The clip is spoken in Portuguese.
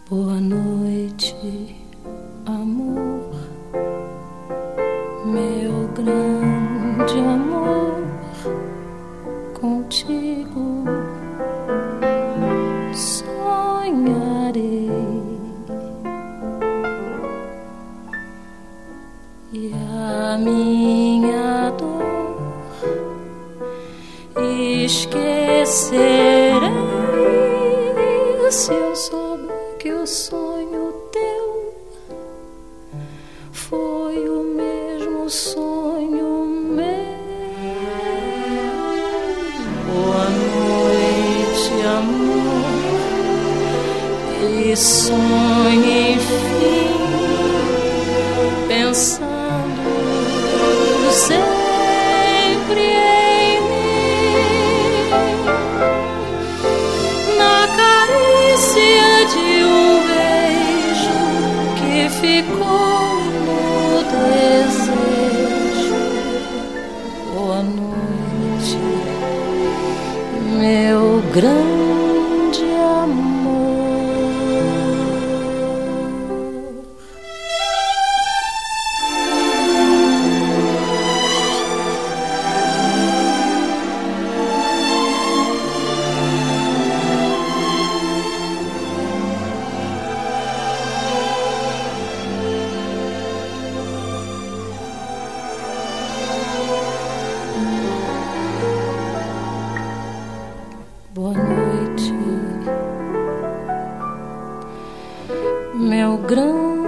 Boa noite, amor, meu grande amor, contigo sonharei e a minha dor esquecerei se eu souber que o sonho teu foi o mesmo sonho meu. Boa noite, amor, e sonhe enfim, pensando sempre em mim, na carícia de um beijo que ficou no desejo. Boa noite, meu grande amor. Boa noite, meu grande